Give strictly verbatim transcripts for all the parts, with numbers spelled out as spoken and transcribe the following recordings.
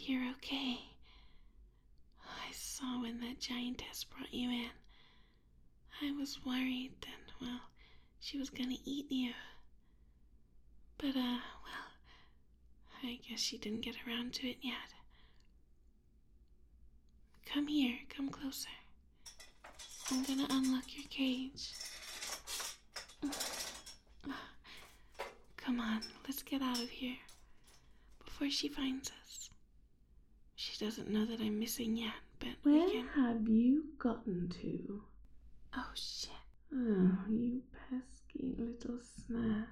you're okay. I saw when that giantess brought you in. I was worried that, well, she was gonna eat you. But, uh, well, I guess she didn't get around to it yet. Come here, come closer. I'm gonna unlock your cage. Come on, let's get out of here before she finds us. She doesn't know that I'm missing yet, but Where we can... have you gotten to? Oh, shit. Oh, you pesky little snack.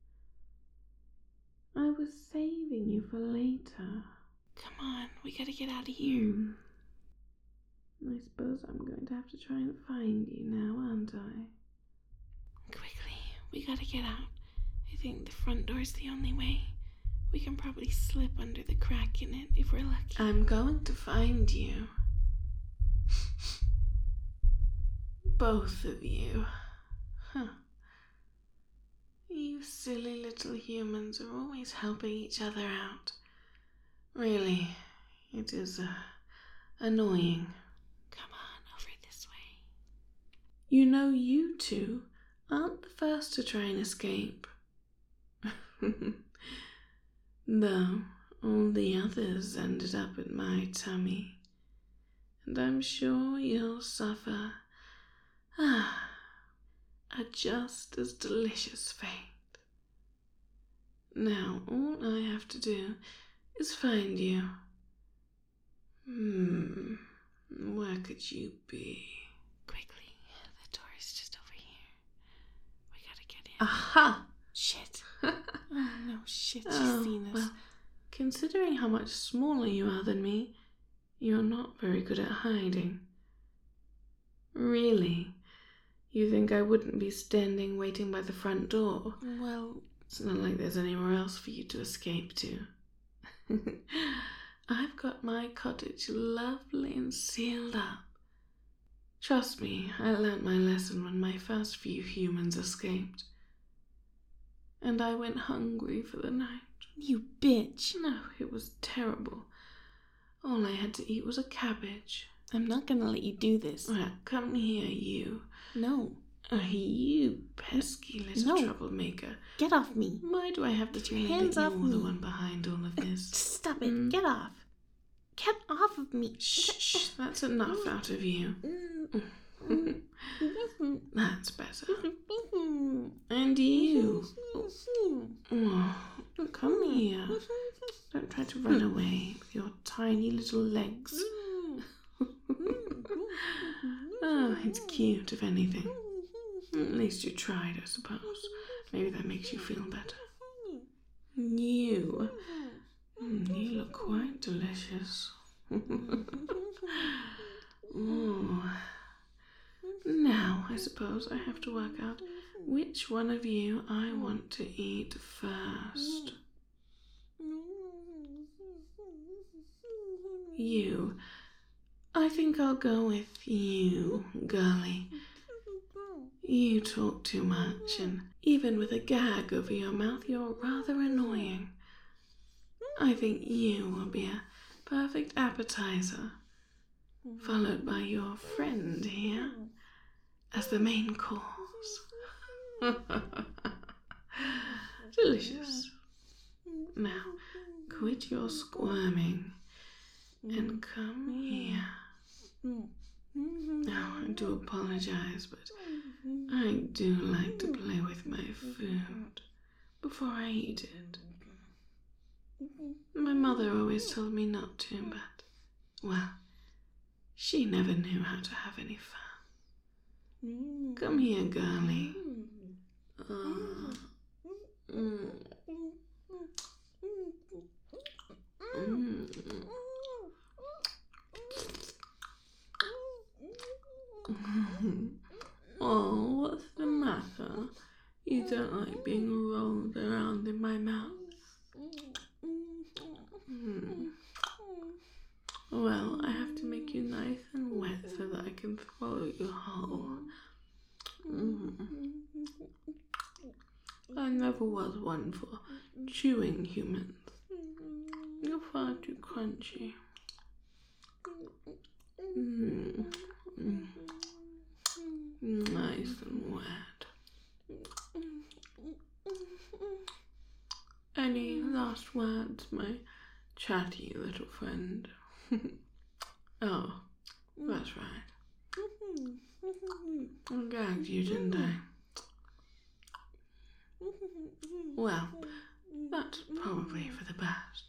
I was saving you for later. Come on, we gotta get out of here. Hmm. I suppose I'm going to have to try and find you now, aren't I? Quickly, we gotta get out. I think the front door's the only way. We can probably slip under the crack in it if we're lucky. I'm going to find you. Both of you. Huh. You silly little humans are always helping each other out. Really, it is uh, annoying. Come on, over this way. You know, you two aren't the first to try and escape. Though all the others ended up in my tummy. And I'm sure you'll suffer ah, a just as delicious fate. Now, all I have to do is find you. Hmm, where could you be? Quickly, the door is just over here. We gotta get in. Aha! Shit. Oh no, shit, she's Oh, seen us. well, considering how much smaller you are than me, you're not very good at hiding. Really? You think I wouldn't be standing waiting by the front door? Well, It's not like there's anywhere else for you to escape to. I've got my cottage lovely and sealed up. Trust me, I learnt my lesson when my first few humans escaped. And I went hungry for the night. you bitch. No, it was terrible. All I had to eat was a cabbage. I'm not gonna let you do this. Well, come here, you. No. Oh, you pesky little No. troublemaker. Get off me. Why do I have to Get your believe hands that off you're the me. one behind all of this? Stop it. Mm. Get off. Get off of me. Shh, shh, that's enough out of you. That's better. And you. Oh, come here. Don't try to run away with your tiny little legs. Oh, it's cute, if anything. At least you tried, I suppose. Maybe that makes you feel better. You. Mm, you look quite delicious. Ooh. Now, I suppose I have to work out which one of you I want to eat first. You. I think I'll go with you, girlie. You talk too much, and even with a gag over your mouth, you're rather annoying. I think you will be a perfect appetizer, followed by your friend here as the main course. Delicious. Now, quit your squirming and come here. Now, I do apologize, but I do like to play with my food before I eat it. My mother always told me not to, but, well, she never knew how to have any fun. Come here, girlie. Uh, mm. Mm. Oh, what's the matter? You don't like being rolled around in my mouth? Hmm. Well, I have to make you nice and wet so that I can swallow you whole. Mm. I never was one for chewing humans. You're far too crunchy. Mm. Mm. Nice and wet. Any last words, my chatty little friend? Oh, that's right. I gagged you, didn't I? Well, that's probably for the best.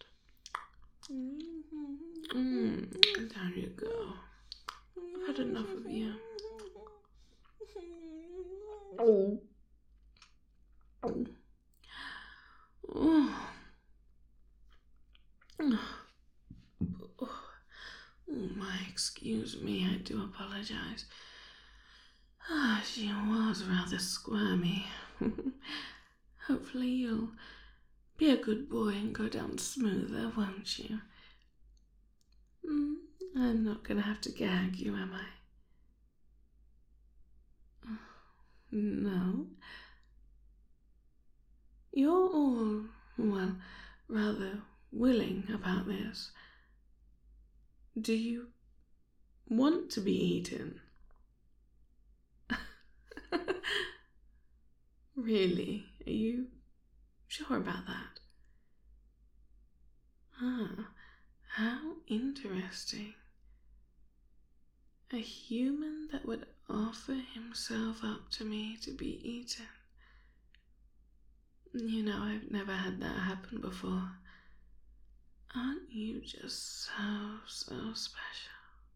Mm, down you go. I've had enough of you. Oh. Oh. Oh. Oh, my, excuse me, I do apologize. Ah, she was rather squirmy. Hopefully you'll be a good boy and go down smoother, won't you? Mm, I'm not gonna have to gag you, am I? No. You're all, well, rather willing about this. Do you want to be eaten? Really? Are you sure about that? Ah, how interesting. A human that would offer himself up to me to be eaten. You know, I've never had that happen before. Aren't you just so, so special?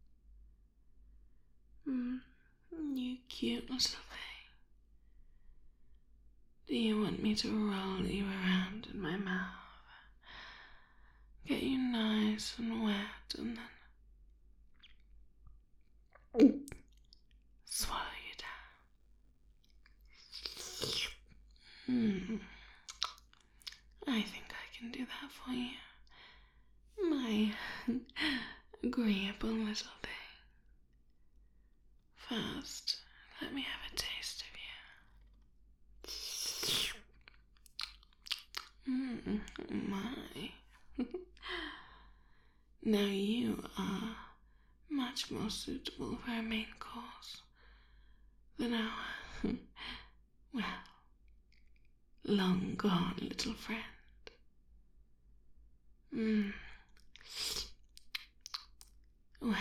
Mm, you cute little thing. Do you want me to roll you around in my mouth? Get you nice and wet and then swallow you down. Mm. I think I can do that for you. My agreeable little thing. First, let me have a taste of you. Mm, my. Now you are much more suitable for a main course than our, well, long gone little friend. Mm. Well,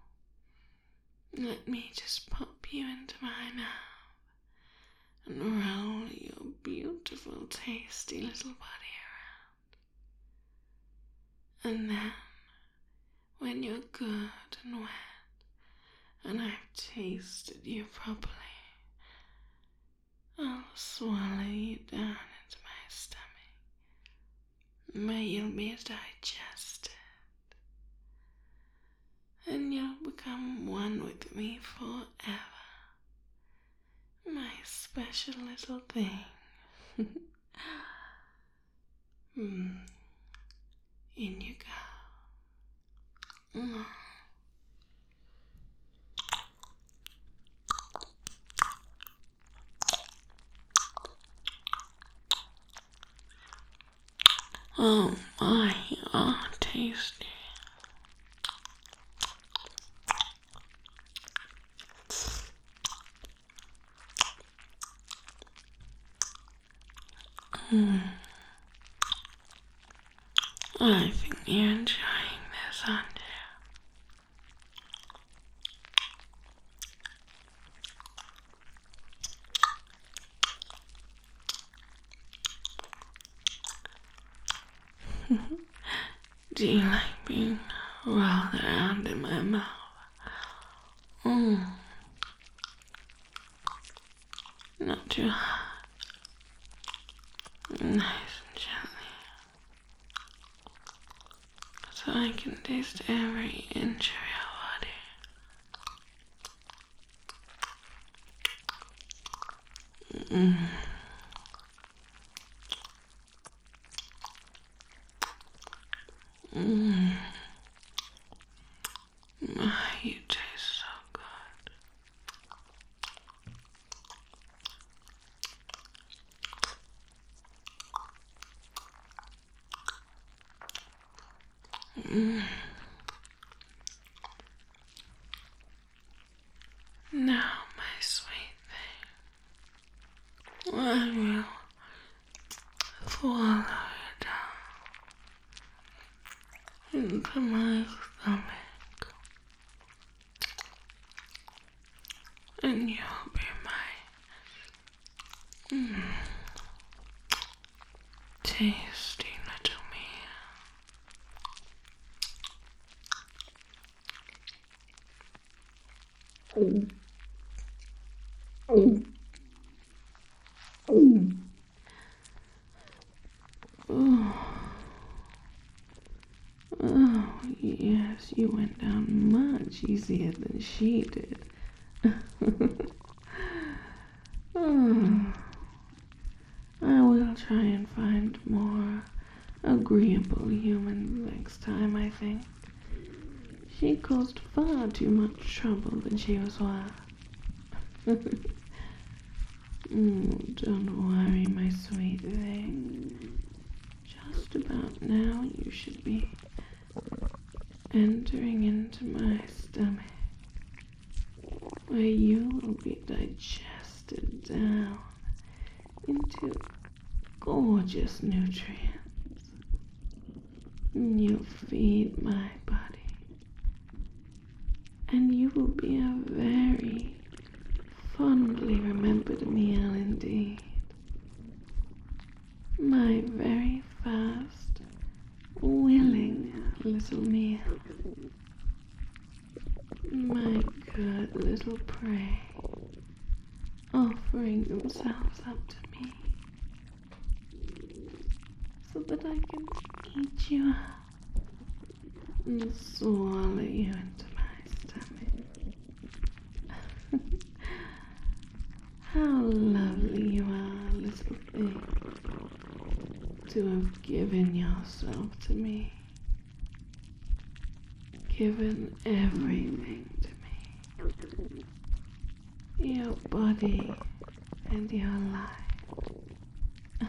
let me just pop you into my mouth and roll your beautiful, tasty little body around. And then, when you're good and wet, and I've tasted you properly, I'll swallow you down into my stomach, where you'll be digested, and you'll become one with me forever, my special little thing. mm. In you go. Mm. Oh my, you are tasty. Mm. I think you're enjoying this, aren't you? Do you like being rolled around in my mouth? Mm. Not too hot. Nice and gently. So I can taste every inch of your body. Mm. Mm. My, you taste so good. Mm. Now, my sweet thing, I will swallow you down into my stomach, and you'll be my mm, tasty little meal. Oh. Oh. Oh. Oh. Oh, yes, you went down much easier than she did. Oh, I will try and find more agreeable humans next time, I think. She caused far too much trouble than she was worth. Mm, don't worry, my sweet thing. Just about now you should be entering into my stomach, where you will be digested down into gorgeous nutrients. You'll feed my body, and you will be a very fondly remembered meal indeed. My very first willing little meal. My good little prey, offering themselves up to me, so that I can eat you up and swallow you into my stomach. How lovely you are, little thing, to have given yourself to me. Given everything to me. Your body and your life.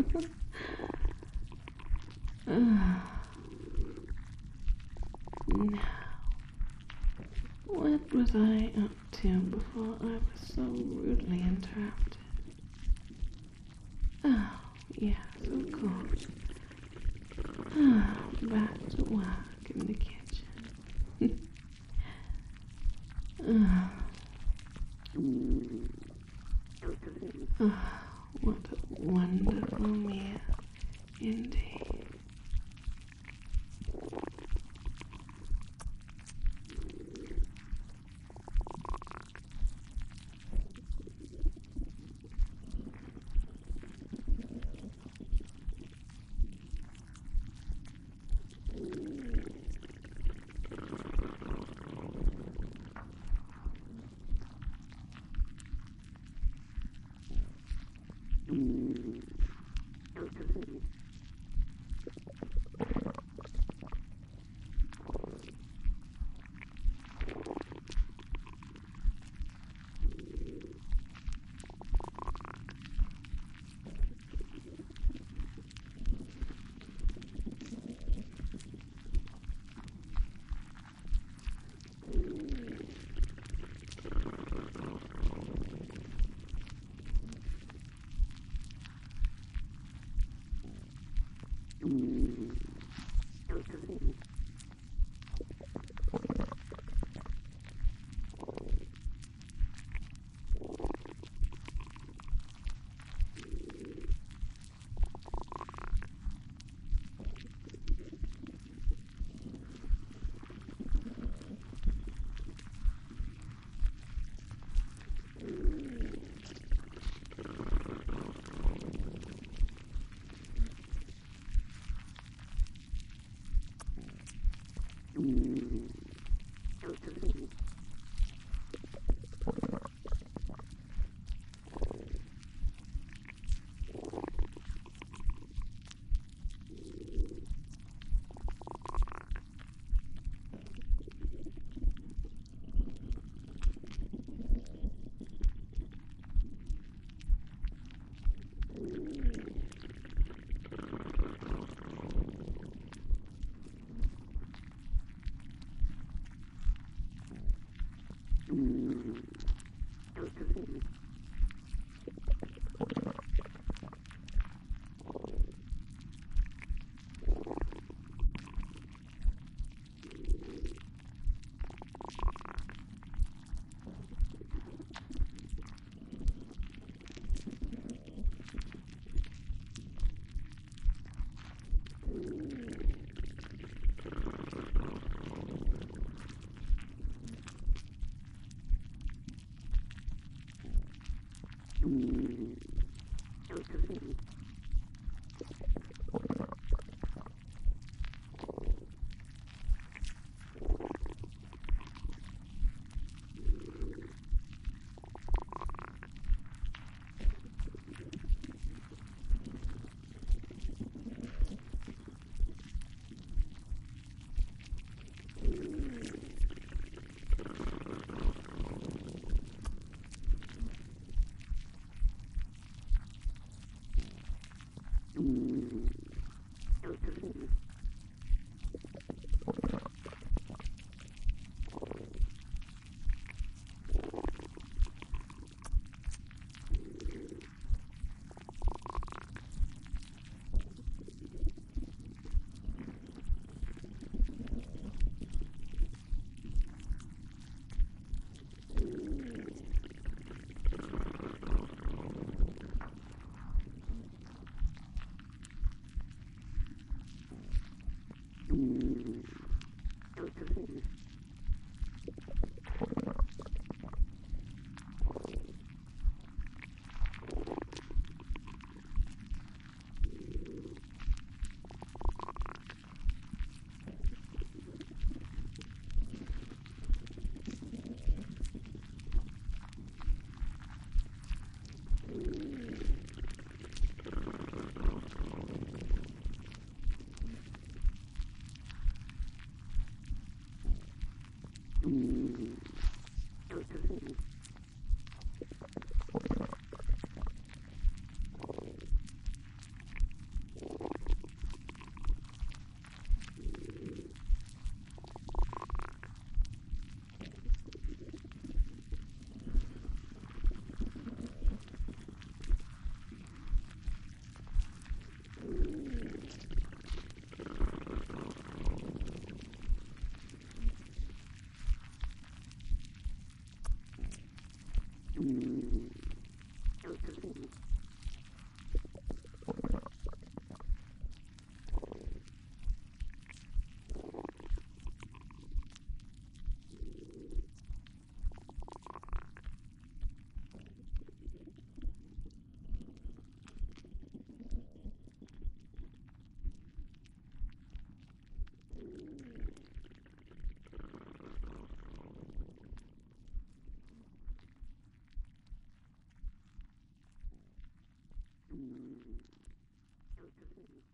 uh, now, what was I up to before I was so rudely interrupted? Oh, yes, of course. Ah, back to work in the kitchen. Ah. Ah, what a wonderful meal indeed. Mm.